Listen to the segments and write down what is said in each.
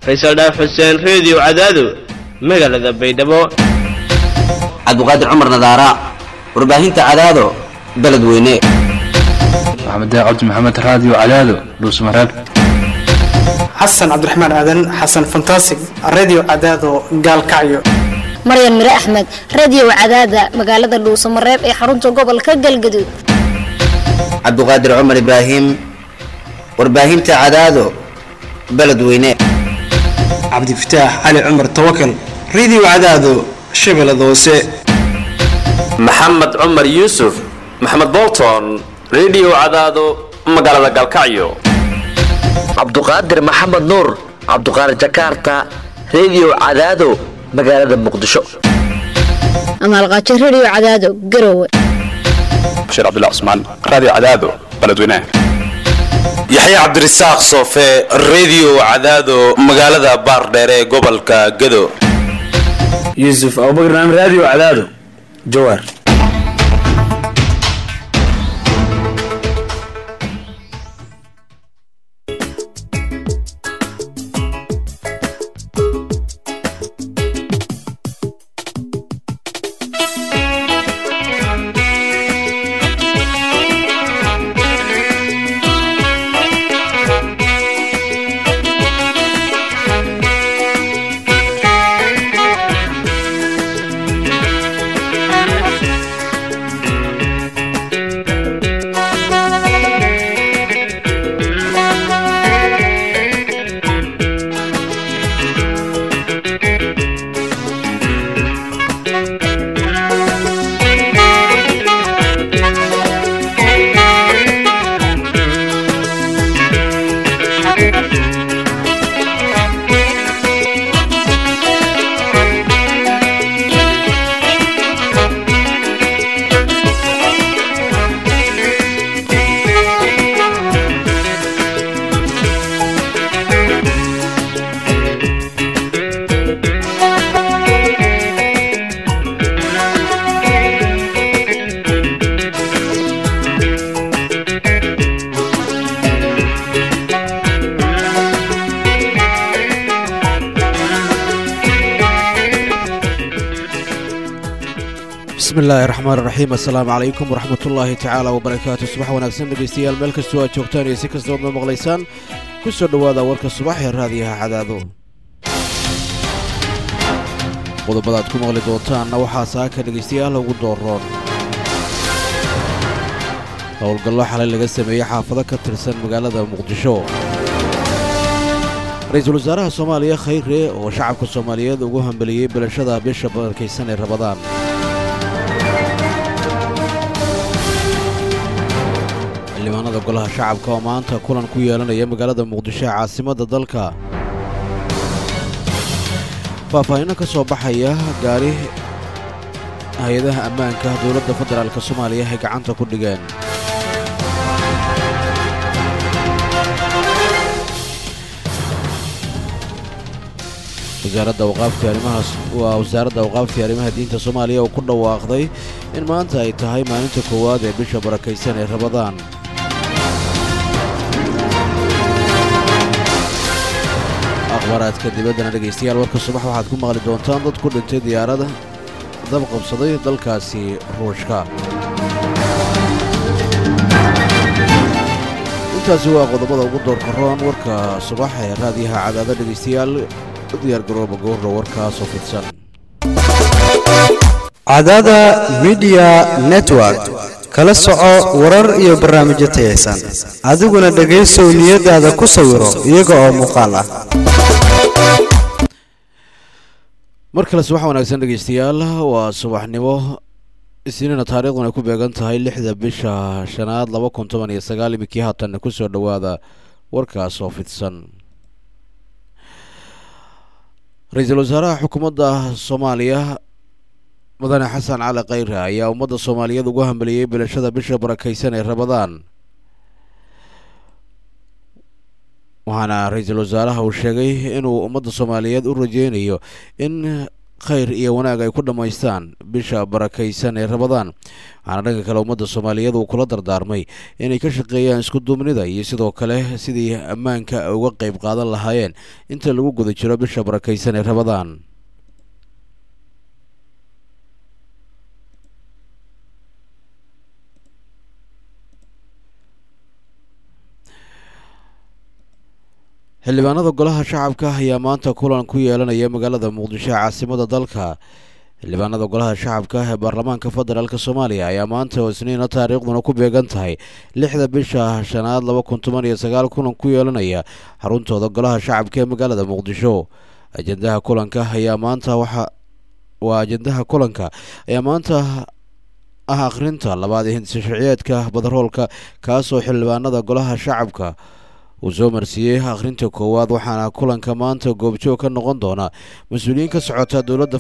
Faisal Dhaaf Xuseen Radio Cadaado magaalada Baydhabo. Cabduqaadir Cumar Nadaara warbaahinta Cadaado beledweyne. Maxamed Cabdi Maxamed Radio Cadaado Dhuusmareeb. Xasan Cabdiraxmaan Aadan Xasan Fantastic Radio Cadaado Gaalkacyo. Maryam Mire Ahmed Radio Cadaada magaalada Dhuusmareeb ee xarunta gobolka Galgaduud. Cabduqaadir Cumar Ibrahim warbaahinta Cadaado beledweyne. Cabdi Fataax Ali Cumar Tawakkal Radio Cadaado Shabeellada Hoose. Maxamed Cumar Yuusuf Maxamed Bolton Radio Cadaado magaalada Galkacyo. Cabduqaadir Maxamed Nuur Cabduqaadir Jakarta Radio Cadaado magaalada Muqdisho. Amal Qaaji Radio Cadaado Garowe. Bashir Abdullah Usman Radio Cadaado beledweyne. Yaxya Cabdirasaaq Soofe Radio Cadaado magaalada Baardheere ee gobolka Gado. Yusuf Abubakar Radio Cadaado Jowhar. bismillaahi raxmaani raxiim assalaamu calaykum waraxmatullaahi tacaala wabarakaatu subax wanaagsan dhegaystayaal meel kastoo aad joogtaan iyo si kastood ma maqlaysaan ku soo dhowaada warka subax ee raadiyaha Cadaado. qodobada aad ku maqli doontaanna waxaa saaka dhegaystayaal ugu dooroon howlgallo xalay laga sameeyey xaafado ka tirsan magaalada Muqdisho. ra-iisul wasaaraha Soomaaliya Khayre oo shacabka Soomaaliyeed ugu hambaliyey bilashada bisha barakeysan ee Ramadaan. xildhibaanada golaha shacabka oo maanta kulan ku yeelanaya magaalada Muqdisho ee caasimadda dalka. faahfaahinno ka soo baxaya gaari hay-adaha ammaanka dowladda federaalka Soomaaliya ay gacanta ku dhigeen. wasaaradda awqaafta arrimaha diinta Soomaaliya oo ku dhawaaqday in maanta ay tahay maalinta koowaad ee bisha barakeysan ee Ramadaan. akhbaaraadka dibaddana dhegaystayaal warka subax waxaad ku maqli doontaan dad ku dhintay diyaaradda dab qabsaday dalkaasi Ruushka. intaasi waa qodobada ugu doorka roon warka subax ee raadiyaha Cadaado dhegaystayaal diyaargarooba goorro warkaasoo fidsan. Cadaada Media Network kala soco warar iyo barnaamijyo tayeysan adiguna dhagayso niyadaada ku sawiro iyaga oo muuqaal ah. mar kale subax wanaagsan dhegaystayaal waa subaxnimo isniina taariikhduna ay ku beegan tahay 6da bisha shanaad 2019 imikii haatan ku soo dhawaada warkaasoo fidsan. ra-iisul wasaaraha xukuumadda Soomaaliya Mudane Xasan Cali Khayre ayaa ummadda Soomaaliyeed ugu hambaliyey bilashada bisha barakeysan ee Ramadaan. waxaana ra-iisul wasaaraha uu sheegay inuu ummadda Soomaaliyeed u rajeynayo in khayr iyo wanaag ay ku dhammaystaan bisha barakaysan ee rabadaan. waxaana dhanka kale ummadda soomaaliyeed uu kula dardaarmay inay ka shaqeeyaan isku duubnida iyo sidoo kale sidii ammaanka ay uga qayb qaadan lahaayeen inta lagu guda jiro bisha barakaysan ee rabadaan. xildhibaanada golaha shacabka ayaa maanta kulan ku yeelanaya magaalada muqdisho ee caasimada dalka. xildhibaanada golaha shacabka ee baarlamaanka federaalk soomaaliya ayaa maanta oo isniina taariikhduna ku beegan tahay 6da bisha 5aad 2019 kulan ku yeelanaya xaruntooda golaha shacabka ee magaalada muqdisho. ajendaha kulanka ayaa maanta ah akhrinta labaad ee hindisa sharciyeedka badaroolka kaasoo xildhibaanada golaha shacabka uu soo marsiiyey akhrinta koowaad. waxaana kulanka maanta goobjoog ka noqon doona mas-uuliyiin ka socota dowladda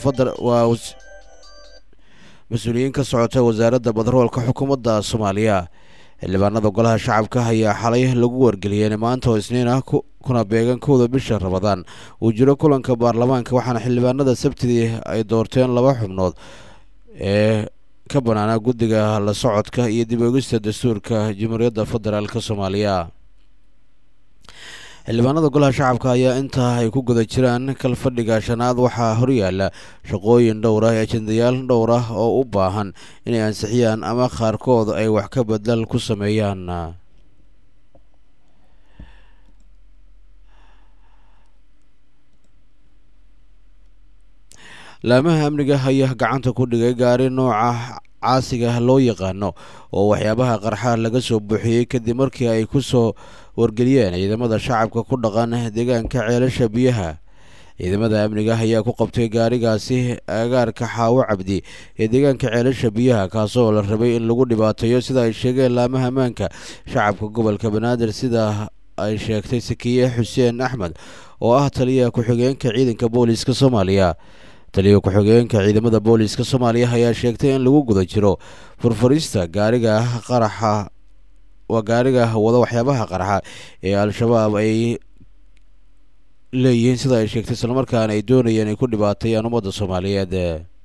mas-uuliyiin ka socota wasaaradda badaroolka xukuumadda soomaaliya. xildhibaanada golaha shacabka ayaa xalay lagu wargeliyeen maanta oo isniin ah kuna beegan 1da bisha rabadaan uu jiro kulanka baarlamaanka. waxaana xildhibaanada sabtidii ay doorteen 2 xubnood ee ka banaana guddiga la socodka iyo dib oogista dastuurka jamhuuriyadda federaalk soomaaliya. xildhibaanada golaha shacabka ayaa intaa ay ku guda jiraan kalfadhiga 5aad waxaa horyaala shaqooyin dhowr ah ajendayaal dhowr ah oo u baahan inay ansixiyaan ama qaarkood ay wax ka bedel ku sameeyaan. laamaha amniga ayaa gacanta ku dhigay gaari nooca caasiga loo yaqaano oo waxyaabaha qarxa laga soo buuxiyey kadib markii ay ku soo wargeliyeen ciidamada shacabka ku dhaqan deegaanka ceelasha biyaha. ciidamada amniga ayaa ku qabtay gaarigaasi agaarka xaawo cabdi ee deegaanka ceelasha biyaha kaasoo la rabay in lagu dhibaateeyo sida ay sheegeen laamaha ammaanka shacabka gobolka banaadir. sida ay sheegtay sakiye xuseen axmed oo ah taliyaha ku-xigeenka ciidanka booliiska soomaaliya. taliya ku-xigeenka ciidamada booliiska soomaaliya ayaa sheegtay in lagu guda jiro furfurista gaariga wada waxyaabaha qarxa ee al-shabaab ay leeyihiin sida ay sheegtay islamarkaana ay doonayeen ay ku dhibaateeyaan ummadda soomaaliyeed.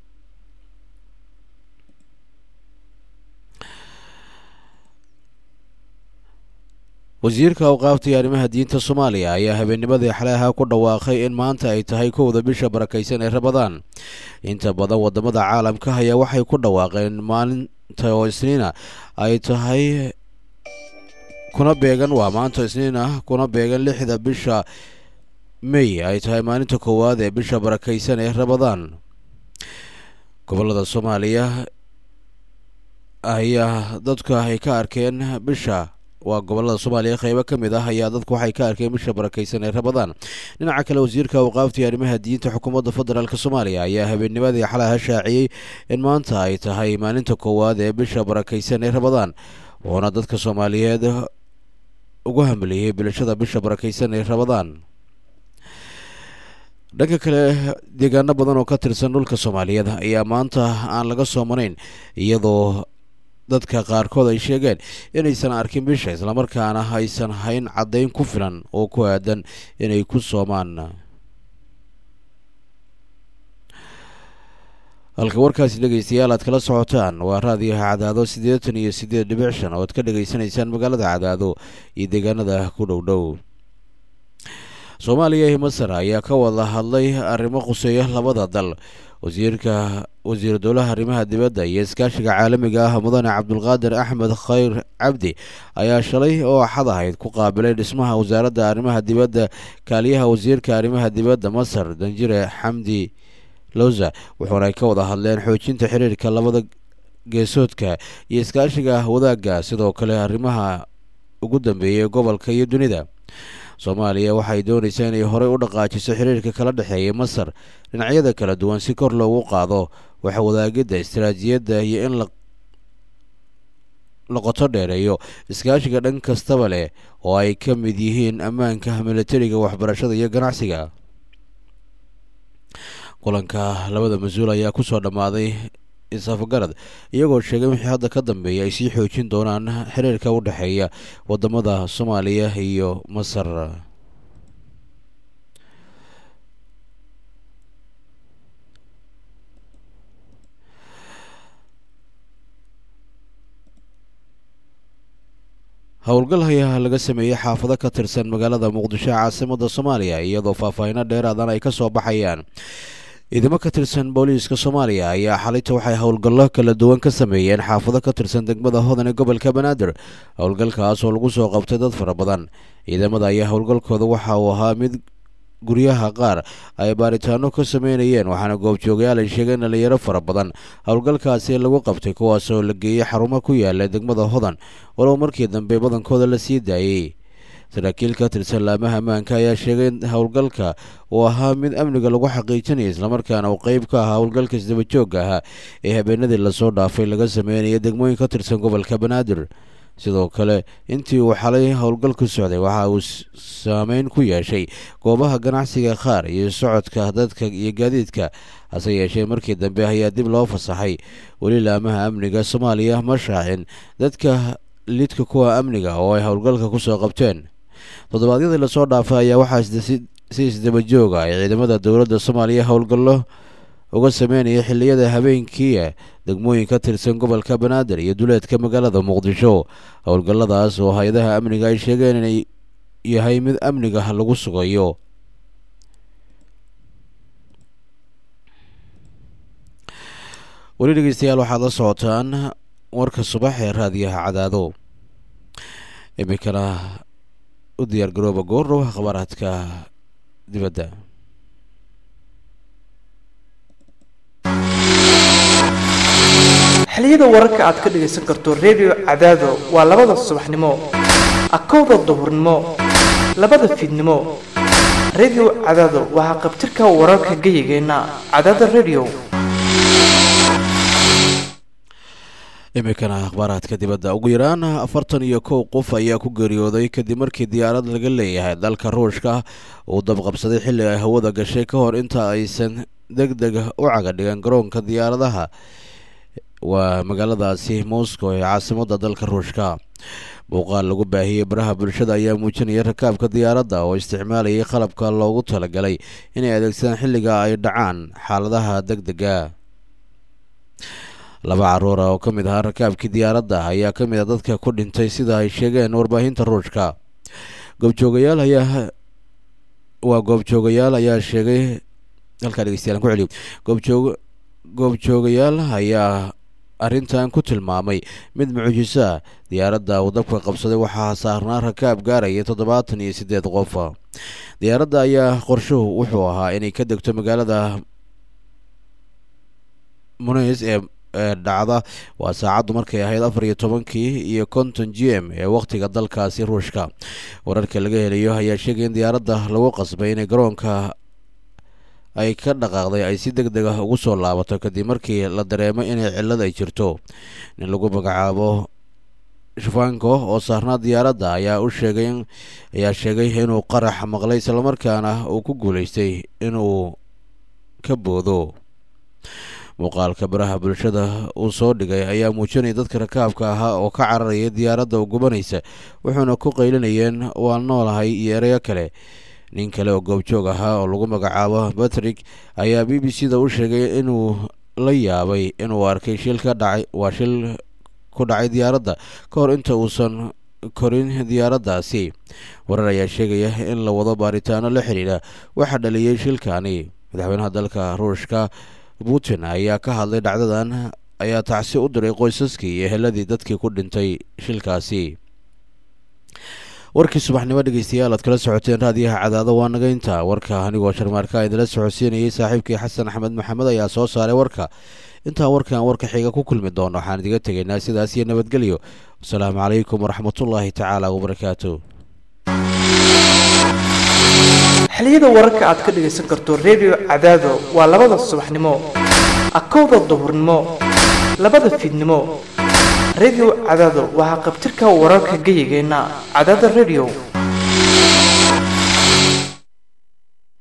wasiirka awqaafta iyo arrimaha diinta soomaaliya ayaa habeennimadii xaleaha ku dhawaaqay in maanta ay tahay 1da bisha barakaysan ee rabadaan. inta badan wadamada caalamka ayaa waxay ku dhawaaqeen maalinta oo isniina ay tahay kuna beegan 6da bisha May ay tahay maalinta koowaad ee bisha barakaysan ee rabadaan. gobolada soomaaliya ayaa dadka ay ka arkeen bisha gobolada soomaaliya qaybo ka mid ah ayaa dadku waxay ka arkeen bisha barakaysan ee rabadaan. dhinaca kale wasiirka awqaafta iyo arrimaha diinta xukuumadda federaalk soomaaliya ayaa habeennimadii xalaha shaaciyey in maanta ay tahay maalinta koowaad ee bisha barakaysan ee rabadaan wuxuuna dadka soomaaliyeed ugu hambaliyey bilashada bisha barakaysan ee rabadaan. dhanka kale deegaano badan oo ka tirsan dhulka soomaaliyeed ayaa maanta aan laga soomanayn iyadoo dadka qaarkood ay sheegeen inaysan arkin bisha islamarkaana aysan hayn caddayn ku filan oo ku aadan inay ku soomaan. halka warkaasi dhegaystayaal aad kala socotaan waa raadiyaha cadaado 88.5 oo aad ka dhegaysanaysaan magaalada cadaado iyo deegaanada ku dhow. soomaaliya iyo masar ayaa ka wada hadlay arrimo quseeya labada dal. wasiir dowlaha arrimaha dibadda iyo iskaashiga caalamiga ah mudane cabdulqaadir axmed khayr cabdi ayaa shalay oo axad ahayd ku qaabilay dhismaha wasaaradda arrimaha dibadda kaaliyaha wasiirka arrimaha dibadda masar danjire xamdi lowza wuxuuna ay ka wada hadleen xoojinta xiriirka labada geesoodka iyo iskaashiga wadaagga sidoo kale arrimaha ugu dambeeyay gobolka iyo dunida. soomaaliya waxay doonaysaa inay horey u dhaqaajiso xiriirka kala dhexeeya masar dhinacyada kala duwan si kor loogu qaado waxa wadaagidda istiraatiijiyadda iyo in la qoto dheereeyo iskaashiga dhan kastaba leh oo ay ka mid yihiin ammaanka militariga waxbarashada iyo ganacsiga. kulanka labada mas-uul ayaa kusoo dhammaaday isaafagarad iyagoo sheegay wixii hadda ka dambeeya ay sii xoojin doonaan xiriirka u dhexeeya wadamada soomaaliya iyo masar. howlgal hayaha laga sameeyey xaafado ka tirsan magaalada muqdisho caasimada soomaaliya iyadoo faahfaahino dheeraadan ay ka soo baxayaan ciidamo ka tirsan booliiska soomaaliya ayaa xalinta waxay howlgallo kala duwan ka sameeyeen xaafado ka tirsan degmada hodan ee gobolka banaadir howlgalkaas oo lagu soo qabtay dad fara badan ciidamada ayaa howlgalkooda waxa uu ahaa mid guryaha qaar ay baaritaano ka sameynayeen waxaana goobjoogayaal ay sheegeen dhalinyaro fara badan howlgalkaasi lagu qabtay kuwaasoo la geeyey xarumo ku yaala degmada hodan walow markii dambe badankooda la sii daayey saraakiil ka tirsan laamaha ammaanka ayaa sheegay in howlgalka uu ahaa mid amniga lagu xaqiijinaya islamarkaana uu qeyb ka ahaa howlgalka isdabajooga ahaa ee habeenadii lasoo dhaafay laga sameynaya degmooyin ka tirsan gobolka banaadir sidoo kale intii uu xalay howlgalku socday waxa uu saameyn ku yeeshay goobaha ganacsiga qaar iyo socodka dadka iyo gaadiidka hase yeeshee markii dambe ayaa dib loo fasaxay weli laamaha amniga soomaaliya ma shaacin dadka lidka kuwa amniga oo ay howlgalka kusoo qabteen toddobaadyadii lasoo dhaafay ayaa waxaa si isdabajooga ay ciidamada dowladda soomaaliya howlgallo uga sameynaya xilliyada habeenkii degmooyin ka tirsan gobolka banaadir iyo duleedka magaalada muqdisho howlgalladaas oo hay-adaha amniga ay sheegeen inay yahay mid amniga lagu sugayo weli dhegeystayaal waxaad la socotaan warka subax ee raadiyaha cadaado iminkana u diyaar garooba goordhow akhbaaraadka dibadda xiliyada wararka aad ka dhagaysan karto redio cadaado waa 2 subaxnimo akowda duhurnimo 2 fiidnimo redio cadaado waa qabtirka wararka gayigeena cadaada redio iminkana akhbaaraadka dibadda ugu yaraan 41 qof ayaa ku geeriyooday kadib markii diyaarad laga leeyahay dalka ruushka uu dabqabsaday xilli ay hawada gashay ka hor inta aysan degdeg u cagadhigan garoonka diyaaradaha waa magaaladaasi moscow ee caasimada dalka ruushka muuqaal lagu baahiyey baraha bulshada ayaa muujinaya rakaabka diyaaradda oo isticmaalayay qalabka loogu talagalay inay adeegsadaan xilliga ay dhacaan xaaladaha degdega 2 caruur oo ka mid ahaa rakaabkii diyaaradda ayaa ka mid a dadka ku dhintay sida ay sheegeen warbaahinta ruushka goobjoogayaal ayaa sheegay halkaa dhegeystayaal ku celiyo goobjoogayaal ayaa arrintan ku tilmaamay mid mucjiso ah diyaaradda uu dabka qabsaday waxaa saarnaa rakaab gaaraya 78 qof diyaaradda ayaa qorshuhu wuxuu ahaa inay ka degto magaalada munis ee dhacda waa saacaddu markay ahayd 14:50 GM ee waqtiga dalkaasi ruushka wararka laga helayo ayaa sheegay in diyaaradda lagu qasbay inay garoonka ay ka dhaqaaqday ay si degdeg ah ugu soo laabato kadib markii la dareemo inay cillad ay jirto nin lagu magacaabo shufanko oo saarnaa diyaaradda ayaa sheegay inuu qarax maqlay islamarkaana uu ku guulaystay inuu ka boodo muuqaalka baraha bulshada uu soo dhigay ayaa muujinaya dadka rakaabka ahaa oo ka cararaya diyaaradda u gubanaysa wuxuuna ku qaylinayeen waan noolahay iyo ereyo kale nin kale oo goobjoog ahaa oo lagu magacaabo Patrick ayaa BBC-da u sheegay inuu la yaabay inuu arkay shil ku dhacay diyaaradda ka hor inta uusan korin diyaaraddaasi warar ayaa sheegaya in la wado baaritaano la xiriira waxa dhaliyay shilkaani madaxweynaha dalka ruushka Putin ayaa ka hadlay dhacdadan ayaa tacsi u diray qoysaskii iyo eheladii dadkii ku dhintay shilkaasi warkii subaxnimo dhegeystayaal aad kala socoteen raadiyaha cadaado waa naga intaa warka anigoo sharmaarka idinla socodsiinayay saaxiibkii xasan axmed maxamed ayaa soo saaray warka intaan warkan warka xiga ku kulmi doono waxaan idiga tegaynaa sidaas iyo nabadgelyo wasalaamu calaykum waraxmatullaahi tacaala wabarakaatu xiliyada wararka aad ka dhagaysan karto redio cadaado waa 2 subaxnimo akowda duhurnimo 2 fiidnimo redio cadaado waa qabtirka wararka gayigeena cadaada redio